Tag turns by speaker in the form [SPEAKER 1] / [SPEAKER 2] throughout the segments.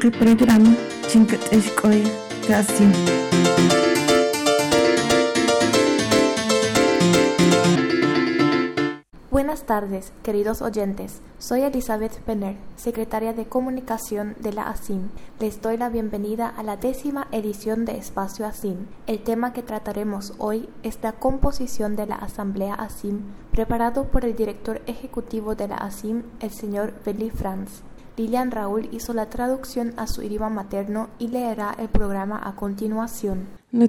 [SPEAKER 1] nuestro programa Chinkateshkoy Kasim.
[SPEAKER 2] Buenas tardes, queridos oyentes. Soy Elizabeth Penner, secretaria de Comunicación de la ASIM. Les doy la bienvenida a la 10ª edición de Espacio ASIM. El tema que trataremos hoy es la composición de la Asamblea ASIM, preparado por el director ejecutivo de la ASIM, el señor Willy Franz. Lilian Raúl hizo la traducción a su idioma materno y leerá el programa a continuación.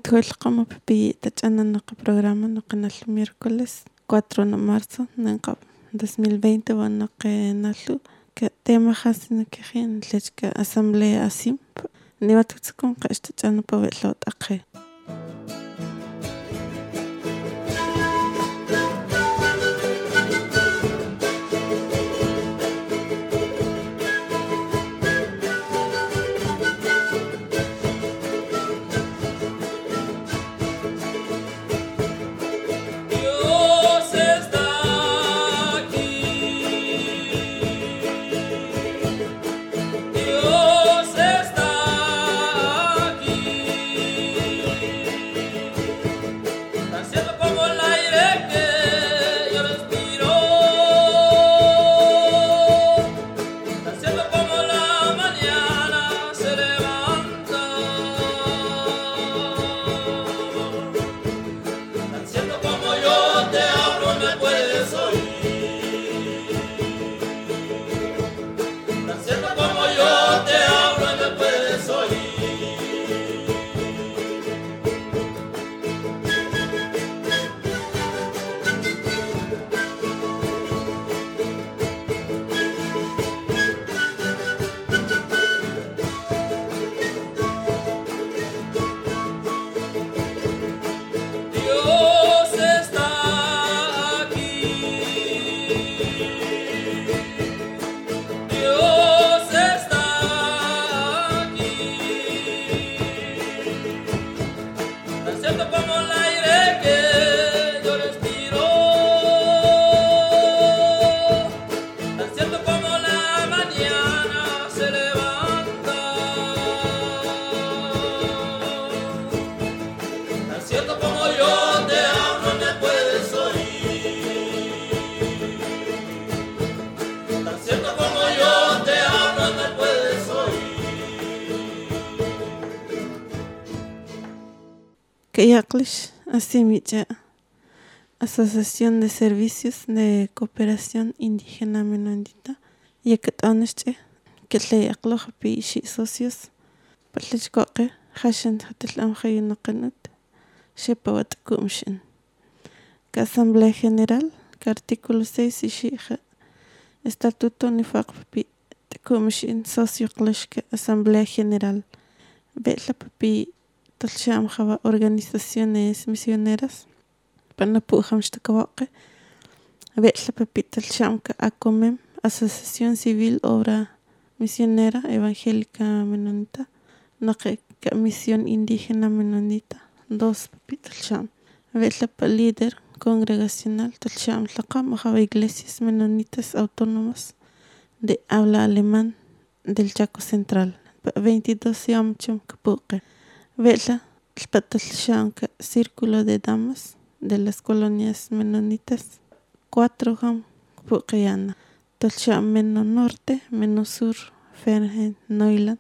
[SPEAKER 3] Programa miércoles 4 de marzo de 2020 van que tema hasina que gen lechka asamblea asim ni batutskon qashtan pawetlot aqe Kayaklish Asimicha, Asociación de Servicios de Cooperación Indígena Menonita, Yakatanesche, Ketlayaklojapi socios, Patlichkoke, Hashan Hatlam Hayunakanut, Shepawat Kumshin. Asamblea General, que artículo 6 y Estatuto Nifakpi Kumshin, Socio Kleshke, Asamblea General, Betla Papi. Talsham java organizaciones misioneras para pujam shtakawake betla pepita talsham ka acomem asociación civil obra misionera evangélica menonita naqe ka misión indígena menonita 2 pepita talsham betla pa líder congregacional talsham tlaqam java iglesias menonitas autónomas de habla alemán del Chaco Central 22 yamchum kapuke Vela, el patalshanka Círculo de Damas de las colonias menonitas 4 ham Pucayana, Talsham Meno Norte, Meno Sur, Fernhen, Neuland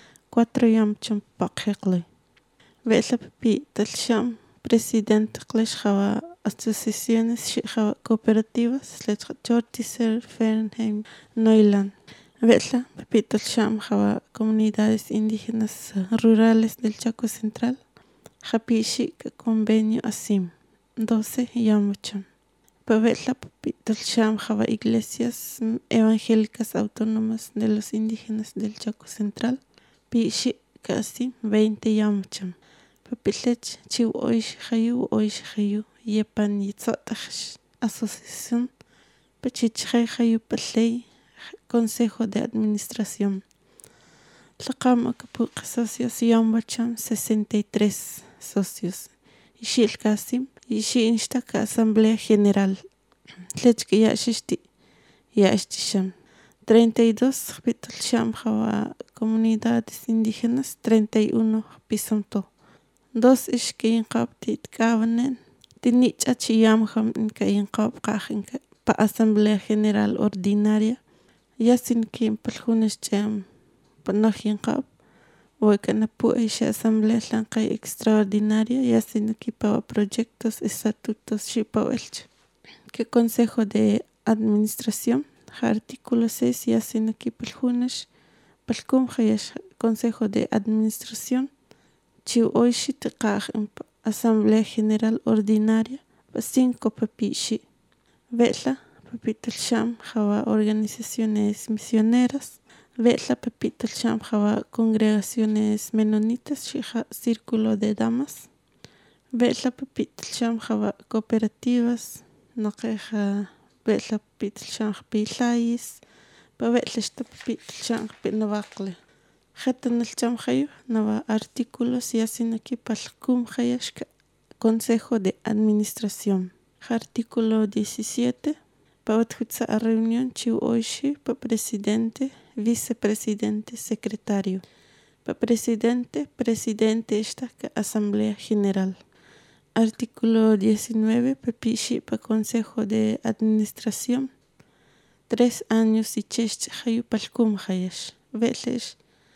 [SPEAKER 3] 4 yam Chumpakle. Vela Papi, Talsham, Presidente Kleshava Asociaciones Cooperativas, Lechortiser, Fernhen, Neuland. Betla, Pepito Sham, Java, comunidades indígenas rurales del Chaco Central, Japishi, convenio ASIM, 12 Yamucham. Betla, Pepito Sham, Java, iglesias evangélicas autónomas de los indígenas del Chaco Central, Pishi, ASIM, 20 Yamucham. Pepilech, Chiu Oish Hayu, Yepan Yitzotach, Asociación, Pechich Hayu Patley, Consejo de Administración. Tlaqam Acapulco Asociación Bacham 63 socios. Ishil Kasim, Ishi Instaka Asamblea General. Tlechke Yashishti, Yashtisham. 32 Pitulsham Jawa comunidades indígenas, 31 Pisomto. 2 Ishkiinqab Titkabanen, Tinicha Chiyamham Inkainqab Kajinka, pa Asamblea General Ordinaria, Yasin Kim Palhunisham, Panohinqab, Huecanapu Isha Asamblea Lankay Extraordinaria, Yasin Kipa Proyectos Estatutos Shipawelch. Que Consejo de Administración, artículo 6, Yasin Kipalhunash, Palkum Hayash, Consejo de Administración, Chiu Oishi Tekaj Asamblea General Ordinaria, 5 Papishi, Vetla, Papital Sham, Jawa Organizaciones Misioneras, Vetla Papital Sham, Jawa Congregaciones Menonitas, Shija Círculo de Damas, Vetla Papital Sham, Jawa Cooperativas, Noqueja, Vetla Papital Sham, Pilais, Pavetla Papital Sham, Pinavakle. Jatan el chamjayo, nava artículos y hacen aquí palcum hayashka, Consejo de Administración. Artículo 17, Pautjutsa a reunión chiu oishi, pa presidente, vicepresidente, secretario. Pa presidente, presidente esta Asamblea General. Artículo 19, papishi pa Consejo de Administración. 3 años y chesh hayu palcum hayash. Vetlesh.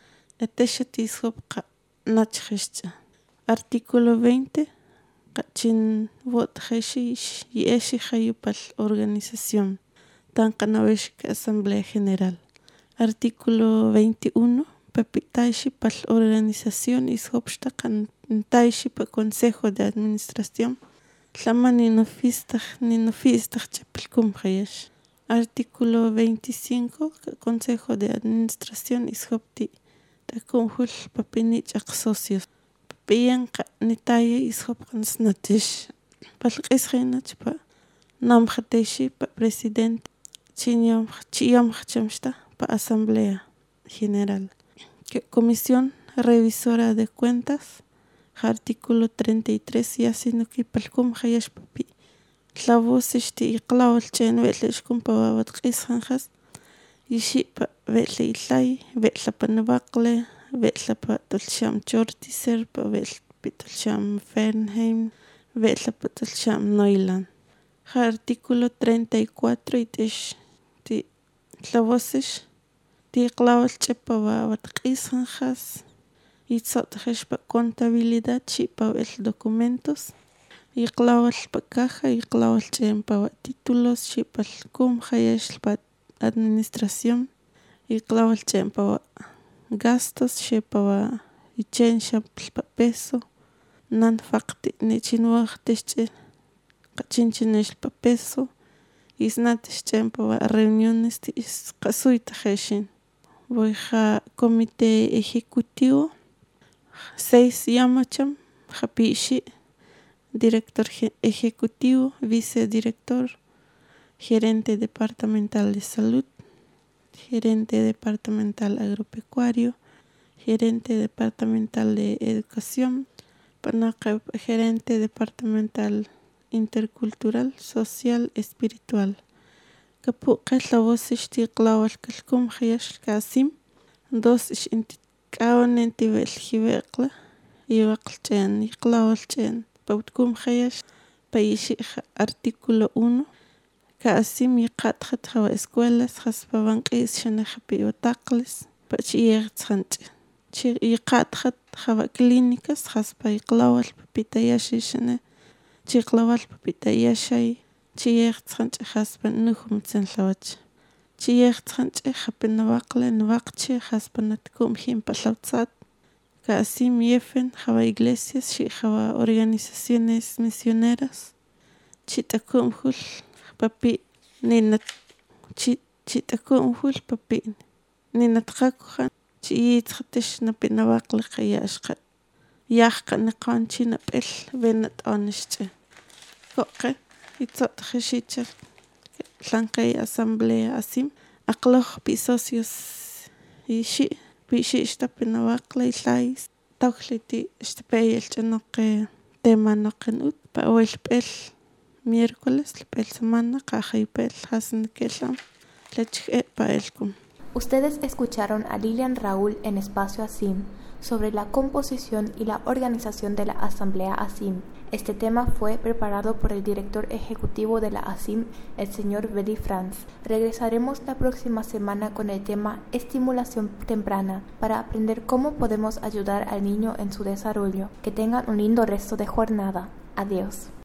[SPEAKER 3] Artículo 20. Cachin vot hashish y eshi hayupal organización. Tancanaveshka Asamblea General. Artículo 21. Papitaishi pal organización y hopstakan taishi pa Consejo de Administración. Tlama ni nofistach chapilkum hayash. Artículo 25. Consejo de Administración y hopti. Takunhul papinich ak socios. Papiyanqa nitaya ishopqan snatish. Palqisqinach pa namjateishi pa presidente. Chiyamjachamshta pa Asamblea General. Comisión Revisora de Cuentas. Artículo 33 yasinuki palkum hayash papi. Tlavosishti iqlawal chen vetleshkum pa wabatqisqanjas. Yishi pa vetla itlay, vetla pa nabakle, vetla pa tulsham chortiser, pa vetla pa tulsham Fernheim, vetla pa tulsham Neuland. Artículo 34 itish ti tlawosish, ti iqlawal chepa watqisqanjas, itzotjash pa contabilidad, chi pa vetla documentos, iqlawal pa caja, iqlawal chen pa títulos, chi pa lkum hayash pa Administración y clavo el tiempo gastos shepa y chencha peso nan fakti ni chinwachtiche kachinchinesh peso y snatish tiempo reuniones tis kasuita heshin voy a comité ejecutivo 6 yamacham hapishi director ejecutivo vicedirector gerente departamental de salud, gerente departamental agropecuario, gerente departamental de educación, gerente departamental intercultural, social, espiritual. Kapu qetlawos ishtiqlawal kalkum hayash kasim, 2 ish intikawan intivel hibeqla, iwaqlchen, iqlawalchen, pautkum hayash, paishi artículo 1. Kasim yiqatqat hawa escuelas haspabanqis shanahapi wataqles pachiyertsanch chi yiqatqat hawa clínicas haspa iqlawal papitayashi shana chiqlawal papitayashay chiyertsanch haspa nuhumtsan lawach chiyertsanch hapinawaqle nwaqchi haspa natkum himpalawtsat Kasim yefen hawa iglesias shi hawa organizaciones misioneras chitakumhul papi ninat chitakumhul papi ninatqakujan chiyitqatish napinawaqli qayashqa yaqqa niqanchi nap'il benat onishche koqe itzotqishichal tlanqay asamblea asim aqloj pi socios ishi pishi ishtapinawaqli itlais tawkliti ishtapeyel chanoqe tema noqen ut pa awelp'el miércoles, el semana, caja y pel, hasen que la leche pa elkum.
[SPEAKER 2] Ustedes escucharon a Lilian Raúl en Espacio ASIM sobre la composición y la organización de la Asamblea ASIM. Este tema fue preparado por el director ejecutivo de la ASIM, el señor Beli Franz. Regresaremos la próxima semana con el tema estimulación temprana para aprender cómo podemos ayudar al niño en su desarrollo. Que tengan un lindo resto de jornada. Adiós.